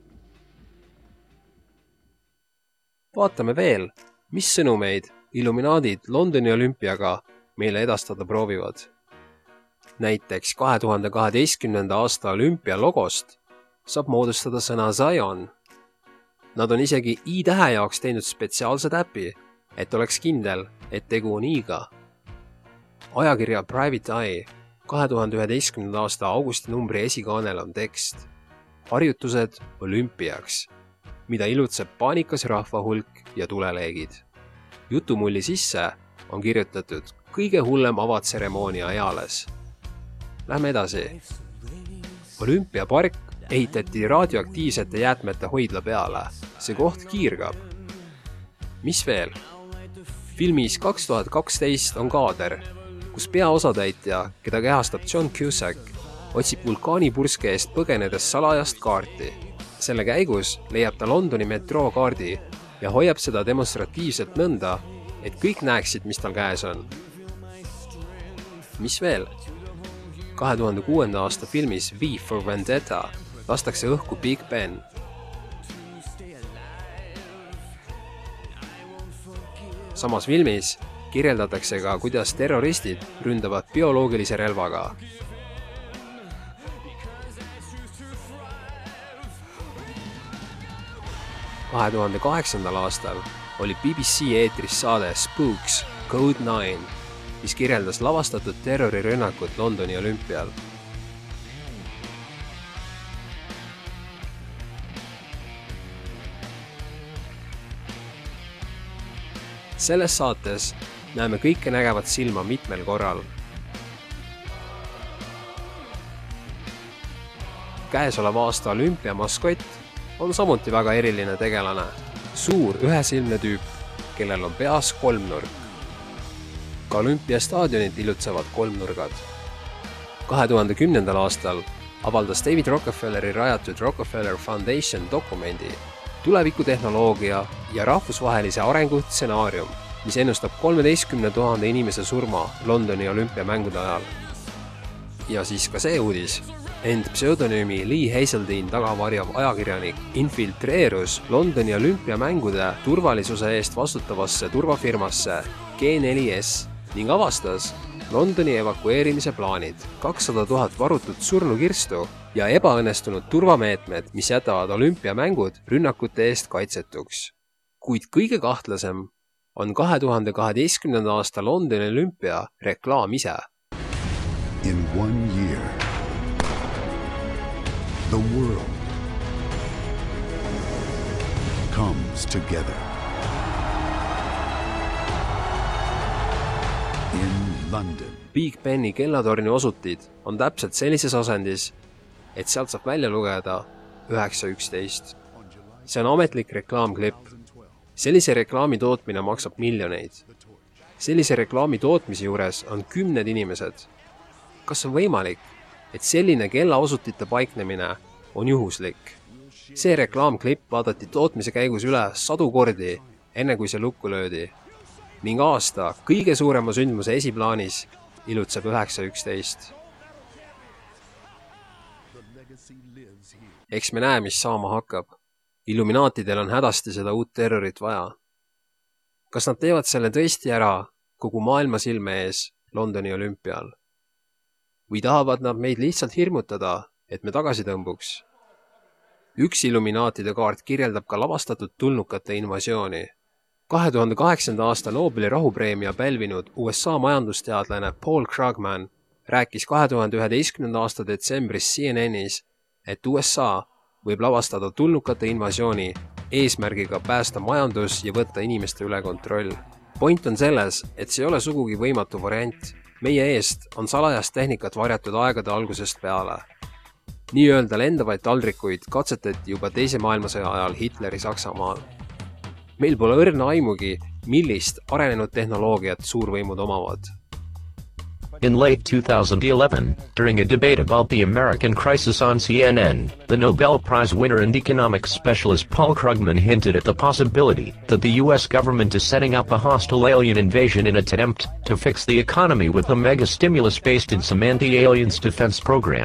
Vaatame veel, mis sõnumeid Illuminaadid Londoni olümpiaga meile edastada proovivad. Näiteks 2012. aasta olümpia logost saab moodustada sõna Zion. Nad on isegi I-tähe jaoks teinud spetsiaalse täpi, et oleks kindel, et tegu on I-ga. Ajakirja Private Eye 2011. aasta augustinumbri esikaanel on tekst Harjutused olümpiaks, mida ilutseb paanikas rahvahulk ja tuleleegid. Jutumulli sisse on kirjutatud kõige hullem avatseremoonia eales. Lähme edasi. Olümpiapark ehitati radioaktiivsete jäätmete hoidla peale. See koht kiirgab. Mis veel? Filmis 2012 on kaader, kus peaosatäitja, keda kehastab John Cusack, otsib vulkaanipurske eest põgenedes salajast kaarti. Selle käigus leiab ta Londoni metrookaardi ja hoiab seda demonstratiivselt nõnda, et kõik näeksid, mis tal käes on. Mis veel? 2006. aasta filmis V for Vendetta lastakse õhku Big Ben. Samas filmis kirjeldatakse ka, kuidas terroristid ründavad bioloogilise relvaga. – 2008. aastal oli BBC eetris saade Spooks Code 9, mis kirjeldas lavastatud terrorirünnakut Londoni olümpial. Selles saates näeme kõike nägevat silma mitmel korral. Käesoleva aasta olümpia maskott on samuti väga eriline tegelane. Suur ühesilmne tüüp, kellel on peas kolmnurk. Ka olümpiastaadionid ilutsevad kolmnurgad. 2010. aastal avaldas David Rockefelleri rajatud Rockefeller Foundation dokumendi tulevikutehnoloogia ja rahvusvahelise arengu stsenaarium, mis ennustab 13 000 inimese surma Londoni olümpiamängude ajal. Ja siis ka see uudis. Ent pseudonüümi Lee Hazeldine tagavarjav ajakirjanik infiltreerus Londoni olümpiamängude turvalisuse eest vastutavasse turvafirmasse G4S ning avastas Londoni evakueerimise plaanid, 200 000 varutud surnukirstu ja ebaõnnestunud turvameetmed, mis jätavad olümpiamängud rünnakute eest kaitsetuks. Kuid kõige kahtlasem on 2012. aasta Londoni olümpia reklaam ise. In 1 year, the world comes together. In London. Big Beni kellatorni osutid on täpselt sellises asendis, et sealt saab välja lugeda 911. See on ametlik reklaamklipp. Sellise reklaami tootmine maksab miljoneid. Sellise reklaami tootmise juures on 10 inimesed. Kas on võimalik, et selline kellaosutite paiknemine on juhuslik? See reklaamklipp vaadati tootmise käigus üle 100 kordi, enne kui see lukku löödi. Ning aasta kõige suurema sündmuse esiplaanis ilutseb 911. Eks me näe, mis saama hakkab. Illuminaatidel on hädasti seda uut terrorit vaja. Kas nad teevad selle tõesti ära kogu maailma silme ees Londoni olümpial? Või tahavad nad meid lihtsalt hirmutada, et me tagasi tõmbuks? Üks Illuminaatide kaart kirjeldab ka lavastatud tulnukate invasiooni. 2008. aasta Nobeli rahupreemia pälvinud USA majandusteadlane Paul Krugman rääkis 2011. aasta detsembris CNN-is, et USA võib lavastada tulnukate invasiooni eesmärgiga päästa majandus ja võtta inimeste üle kontroll. Point on selles, et see ei ole sugugi võimatu variant. Meie eest on salajast tehnikat varjatud aegade algusest peale. Nii-öelda lendavaid taldrikuid katsetati juba teise maailmasõja ajal Hitleri Saksamaal. Meil pole õrna aimugi, millist arenenud tehnoloogiat suurvõimud omavad. In late 2011, during a debate about the American crisis on CNN, the Nobel Prize winner and economics specialist Paul Krugman hinted at the possibility that the U.S. government is setting up a hostile alien invasion in an attempt to fix the economy with a mega stimulus based in some anti-aliens defense program.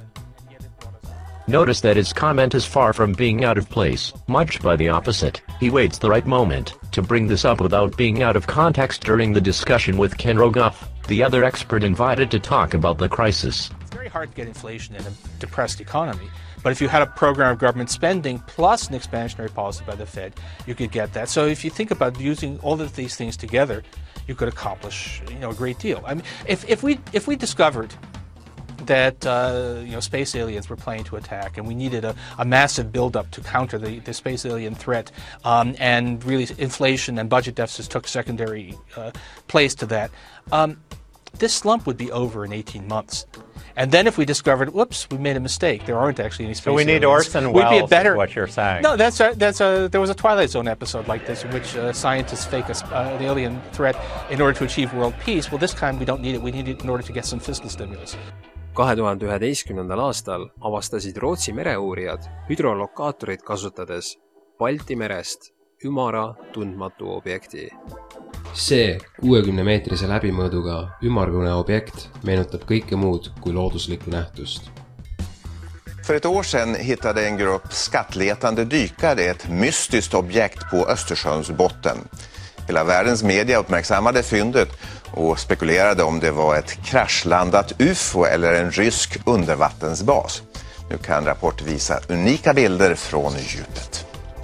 Notice that his comment is far from being out of place, much by the opposite. He waits the right moment to bring this up without being out of context during the discussion with Ken Rogoff, the other expert invited to talk about the crisis. It's very hard to get inflation in a depressed economy, but if you had a program of government spending plus an expansionary policy by the Fed, you could get that. So if you think about using all of these things together, you could accomplish, a great deal. I mean, if we discovered that space aliens were planning to attack, and we needed a massive buildup to counter the space alien threat, and really inflation and budget deficits took secondary place to that. This slump would be over in 18 months. And then if we discovered, whoops, we made a mistake, there aren't actually any space aliens. So we need Orson Welles, is what you're saying. No, there was a Twilight Zone episode like this in which scientists fake an alien threat in order to achieve world peace. Well, this time we don't need it. We need it in order to get some fiscal stimulus. 2011. aastal avastasid Rootsi mereuurijad hüdrolokaatoreid kasutades Balti merest ümara tundmatu objekti. See 60-meetrise läbimõõduga ümmargune objekt meenutab kõike muud kui looduslikku nähtust. För ett år sedan hittade en grupp skattletande dykare ett mystiskt objekt på Östersjöns botten. Hela världens media uppmärksammade fyndet och spekulerade om det var ett kraschlandat UFO eller en rysk undervattensbas. Nu kan Rapport visa unika bilder från djupet.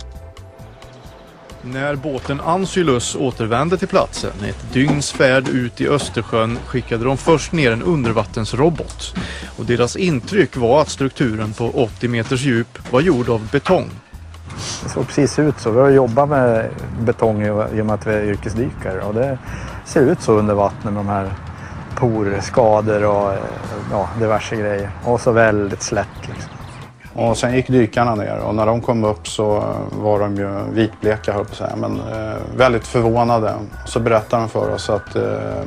När båten Anzylus återvände till platsen, ett dygns färd ut i Östersjön, skickade de först ner en undervattensrobot. Och deras intryck var att strukturen på 80 meters djup var gjord av betong. Det såg precis ut så. Vi har jobbat med betong i och med att vi är yrkesdykare. Och det ser ut så under vattnet med de här porskador och diverse grejer. Och så väldigt slätt liksom. Och sen gick dykarna ner och när de kom upp så var de ju vitbleka, höll på att säga, men väldigt förvånade. Så berättade de för oss att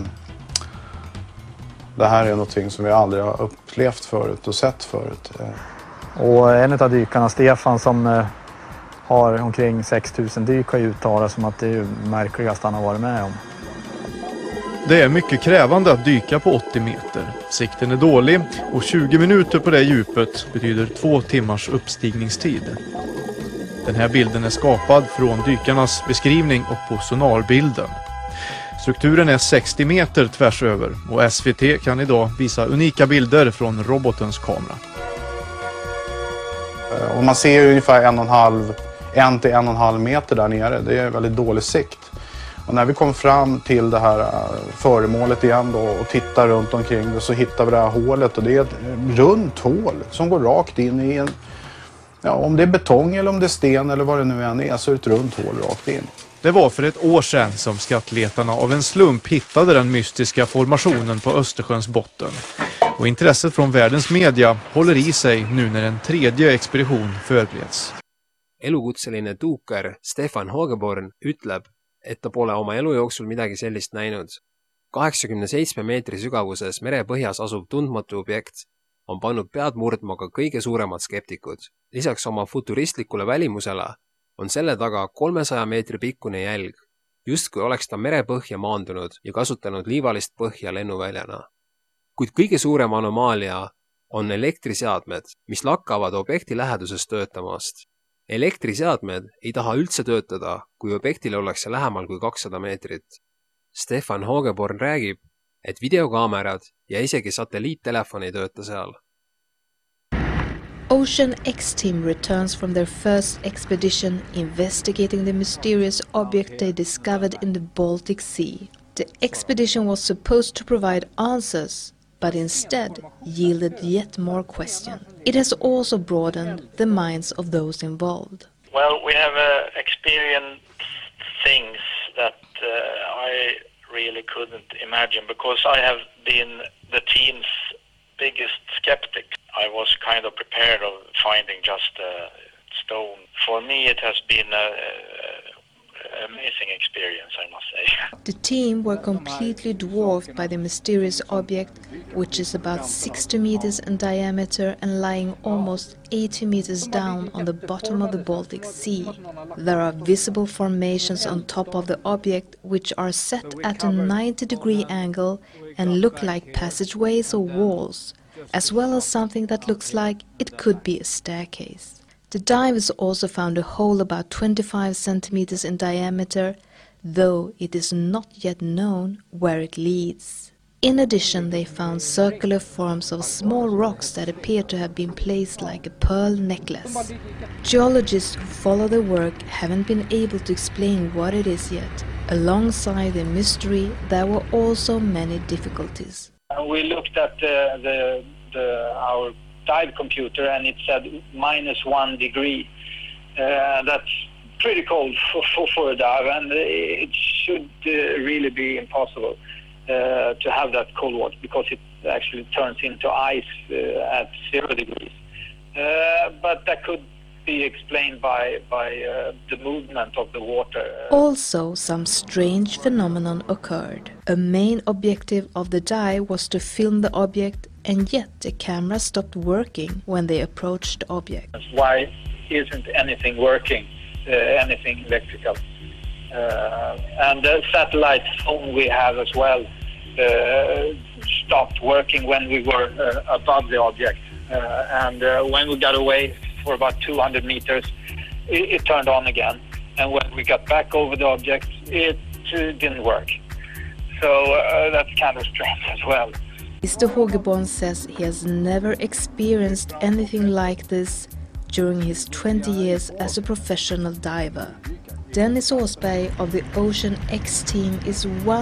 det här är någonting som vi aldrig har upplevt förut och sett förut. Och en av dykarna, Stefan, som har omkring 6000 dyk, har uttalat som att det är märkligast han har varit med om. Det är mycket krävande att dyka på 80 meter. Sikten är dålig och 20 minuter på det djupet betyder 2 timmars uppstigningstid. Den här bilden är skapad från dykarnas beskrivning och på sonarbilden. Strukturen är 60 meter tvärs över och SVT kan idag visa unika bilder från robotens kamera. Och man ser ju ungefär 1 till 1,5 meter där nere. Det är väldigt dålig sikt. Och när vi kom fram till det här föremålet igen då och tittar runt omkring det, så hittar vi det här hålet, och det är ett runt hål som går rakt in i en, om det är betong eller om det är sten eller vad det nu än är, så är det ett runt hål rakt in. Det var för ett år sedan som skattletarna av en slump hittade den mystiska formationen på Östersjöns botten. Och intresset från världens media håller i sig nu när en tredje expedition förbereds. Elukutseline tuukar Stefan Hogeborn ütleb, et ta pole oma elu jooksul midagi sellist näinud. 87 meetri sügavuses merepõhjas asuv tundmatu objekt on pannud pead murdma ka kõige suuremad skeptikud. Lisaks oma futuristlikule välimusele on selle taga 300 meetri pikkune jälg, justkui oleks ta merepõhja maandunud ja kasutanud liivalist põhja lennuväljana. Kuid kõige suurem anomaalia on elektriseadmed, mis lakkavad objekti läheduses töötamast. Elektriseadmed ei taha üldse töötada, kui objektile ollakse lähemal kui 200 meetrit. Stefan Hogeborn räägib, et videokaamerad ja isegi satelliittelefon ei tööta seal. Ocean X team returns from their first expedition investigating the mysterious object they discovered in the Baltic Sea. The expedition was supposed to provide answers, but instead yielded yet more questions. It has also broadened the minds of those involved. Well, we have experienced things that I really couldn't imagine, because I have been the team's biggest skeptic. I was kind of prepared of finding just a stone. For me, it has been a amazing experience, I must say. The team were completely dwarfed by the mysterious object, which is about 60 meters in diameter and lying almost 80 meters down on the bottom of the Baltic Sea. There are visible formations on top of the object which are set at a 90-degree angle and look like passageways or walls, as well as something that looks like it could be a staircase. The divers also found a hole about 25 centimeters in diameter, though it is not yet known where it leads. In addition, they found circular forms of small rocks that appear to have been placed like a pearl necklace. Geologists who follow the work haven't been able to explain what it is yet. Alongside the mystery, there were also many difficulties. We looked at our dive computer and it said -1 degree. That's pretty cold for a dive, and it should really be impossible to have that cold water because it actually turns into ice at 0 degrees. But that could be explained by the movement of the water. Also, some strange phenomenon occurred. A main objective of the dive was to film the object, and yet the camera stopped working when they approached the object. Why isn't anything working, anything electrical? And the satellite phone we have as well stopped working when we were above the object. And when we got away for about 200 meters, it turned on again. And when we got back over the object, it didn't work. So that's kind of strange as well. Mr. Hågeborn says he has never experienced anything like this during his 20 years as a professional diver. Dennis Åsberg of the Ocean X team is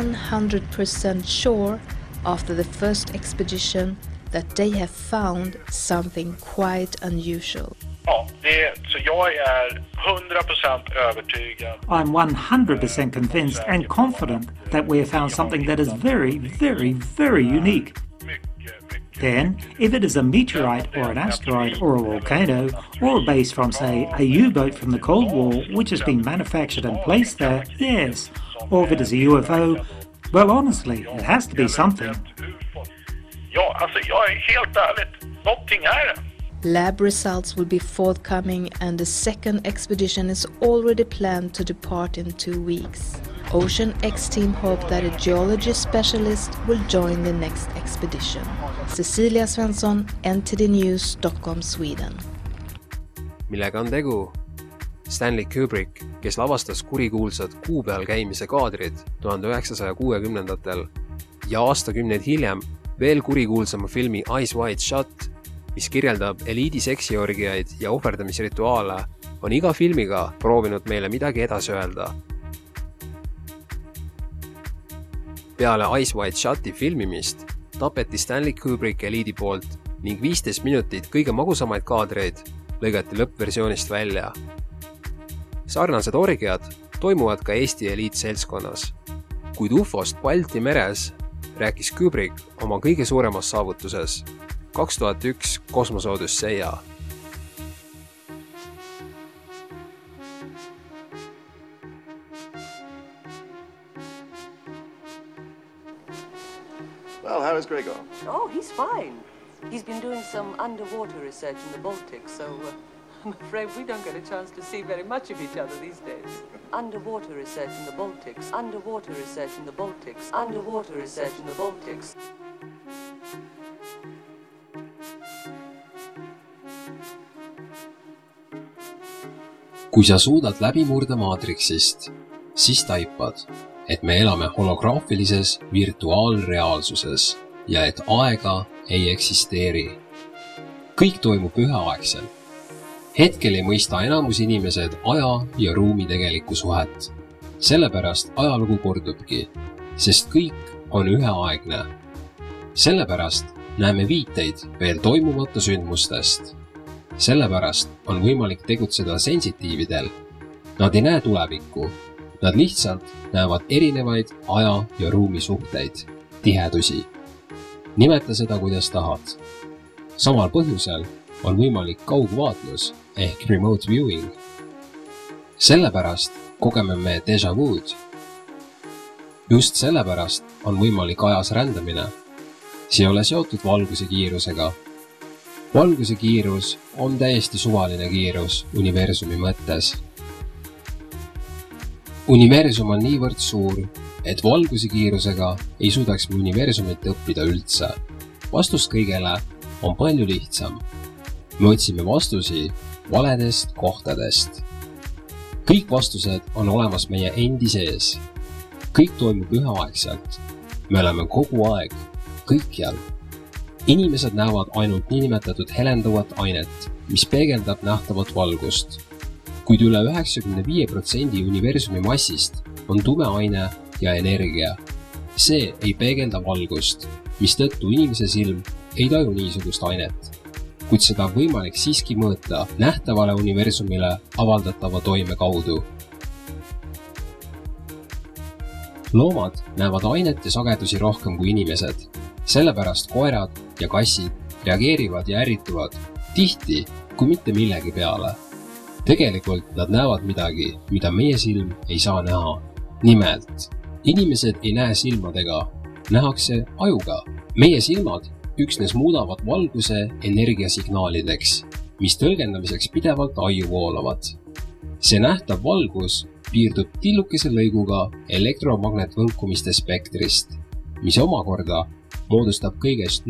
100% sure after the first expedition that they have found something quite unusual. Ja, så jag är 100% övertygad. I'm 100% convinced and confident that we have found something that is very, very, very unique. Then, if it is a meteorite or an asteroid or a volcano, or a base from, say, a U-boat from the Cold War which has been manufactured and placed there, yes. Or if it is a UFO, well, honestly, it has to be something. Ja, alltså jag är helt ärligt, någonting är det. Lab results will be forthcoming, and the second expedition is already planned to depart in 2 weeks. Ocean X team hope that a geology specialist will join the next expedition. Cecilia Svensson, NTD News, Stockholm, Sweden. Millega on tegu? Stanley Kubrick, kes lavastas kurikuulsad kuu peal käimise kaadrid 1960-ndatel ja aastakümneid hiljem veel kurikuulsama filmi Eyes Wide Shut, mis kirjeldab eliidi seksiorgiaid ja ohverdamisrituaale, on iga filmiga proovinud meile midagi edasi öelda. Peale Eyes Wide Shuti filmimist tapeti Stanley Kubrick eliidi poolt ning 15 minutit kõige magusamaid kaadreid lõigati lõppversioonist välja. Sarnased orgiad toimuvad ka Eesti eliitseltskonnas, kuid UFOst Balti meres rääkis Kubrick oma kõige suuremas saavutuses 2001 kosmoseodüsseia. Well, how is Gregor? Oh, he's fine. He's been doing some underwater research in the Baltic, so I'm afraid we don't get a chance to see very much of each other these days. Underwater research in the Baltics, underwater research in the Baltics, underwater research in the Baltics. Kui sa suudad läbi murda maatriksist, siis taipad, et me elame holograafilises virtuaalreaalsuses ja et aega ei eksisteeri. Kõik toimub üheaegselt. Hetkel ei mõista enamus inimesed aja ja ruumi tegelikku suhet. Sellepärast ajalugu kordubki, sest kõik on üheaegne. Sellepärast näeme viiteid veel toimuvate sündmustest. Sellepärast on võimalik tegutseda sensitiividel. Nad ei näe tulevikku. Nad lihtsalt näevad erinevaid aja ja ruumi suhteid, tihedusi. Nimeta seda, kuidas tahad. Samal põhjusel on võimalik kaugvaatlus ehk remote viewing. Sellepärast kogeme me déjà vu'd. Just sellepärast on võimalik ajas rändamine. See ei ole seotud valguse kiirusega. Valguse kiirus on täiesti suvaline kiirus universumi mõttes. Universum on niivõrd suur, et valguse kiirusega ei suudaks me universumit õppida üldse. Vastus kõigele on palju lihtsam. Me otsime vastusi valedest kohtadest. Kõik vastused on olemas meie endi sees. Kõik toimub üheaegselt. Me oleme kogu aeg, kõikjal. Inimesed näevad ainult niinimetatud helendavat ainet, mis peegeldab nähtavat valgust. Kuid üle 95% universumi massist on tume aine ja energia. See ei peegelda valgust, mistõttu inimese silm ei taju niisugust ainet. Kuid seda on võimalik siiski mõõta nähtavale universumile avaldatava toime kaudu. Loomad näevad ainet ja sagedusi rohkem kui inimesed. Sellepärast koerad ja kassid reageerivad ja ärrituvad tihti kui mitte millegi peale. Tegelikult nad näevad midagi, mida meie silm ei saa näha. Nimelt, inimesed ei näe silmadega, nähakse ajuga. Meie silmad üksnes muudavad valguse energiasignaalideks, mis tõlgendamiseks pidevalt aju voolavad. See nähtav valgus piirdub tillukese lõiguga elektromagnetvõnkumiste spektrist, mis omakorda moodustab kõigest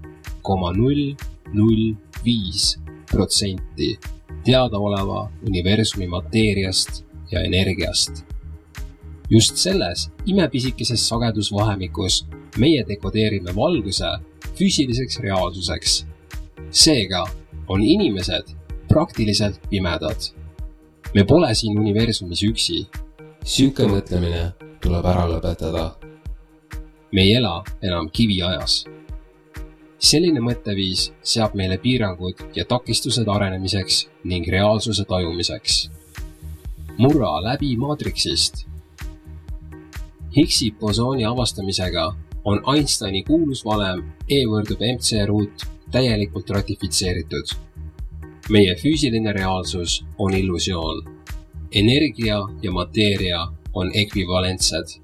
0,005% teadaoleva universumi mateeriast ja energiast. Just selles imepisikeses sagedusvahemikus meie dekodeerime valguse füüsiliseks reaalsuseks. Seega on inimesed praktiliselt pimedad. Me pole siin universumis üksi. Süüke mõtlemine tuleb ära lõpetada. Me ei ela enam kiviajas. Selline mõtteviis seab meile piirangud ja takistused arenemiseks ning reaalsuse tajumiseks. Murra läbi maatriksist. Higgsi bosooni avastamisega on Einsteini kuulus valem E võrdub MC ruut täielikult ratifitseeritud. Meie füüsiline reaalsus on illusioon. Energia ja mateeria on ekvivalentsed.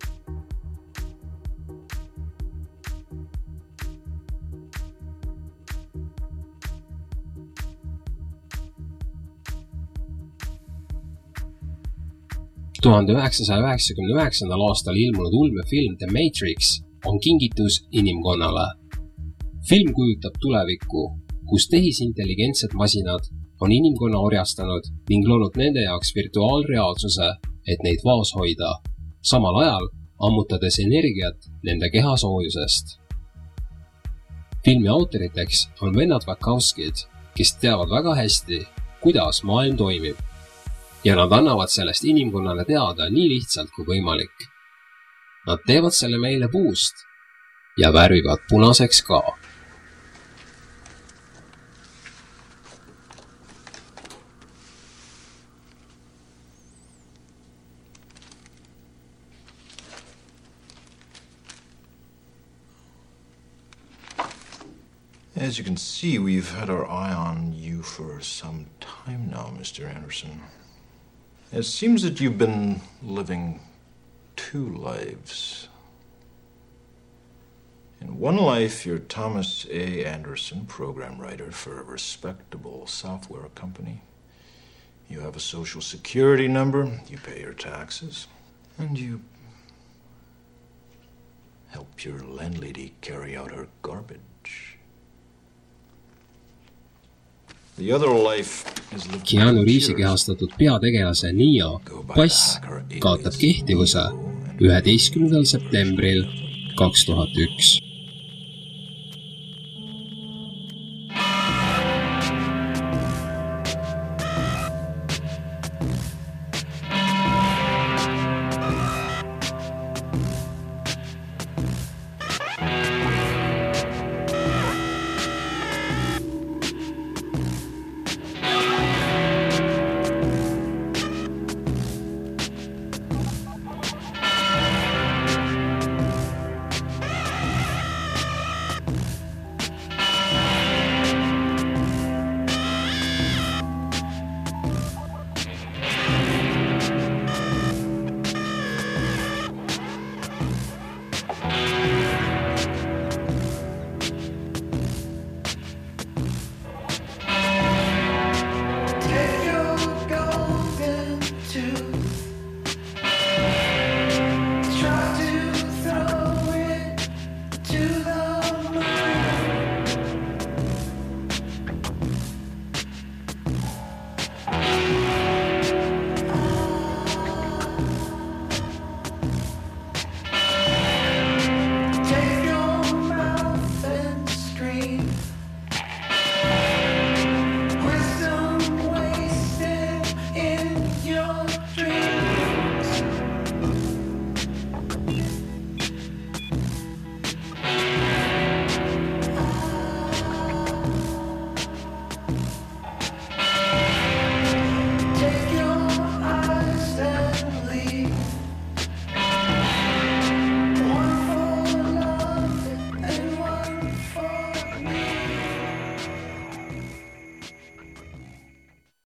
aastal ilmunud ulmefilm The Matrix on kingitus inimkonnale. Film kujutab tulevikku, kus tehisintelligentsed masinad on inimkonna orjastanud ning loonud nende jaoks virtuaalreaalsuse, et neid vaos hoida, samal ajal ammutades energiat nende kehasoojusest. Filmi autoriteks on vennad Wachowskid, kes teavad väga hästi, kuidas maailm toimib. Ja nad annavad sellest inimkonnale teada nii lihtsalt kui võimalik. Nad teevad selle meile puust ja värvivad punaseks ka. As you can see, we've had our eye on you for some time now, Mr. Anderson. It seems that you've been living two lives. In one life, you're Thomas A. Anderson, program writer for a respectable software company. You have a social security number, you pay your taxes, and you help your landlady carry out her garbage. Keanu Reevesi kehastatud peategelase Neo pass kaotab kehtivuse 11. septembril 2001.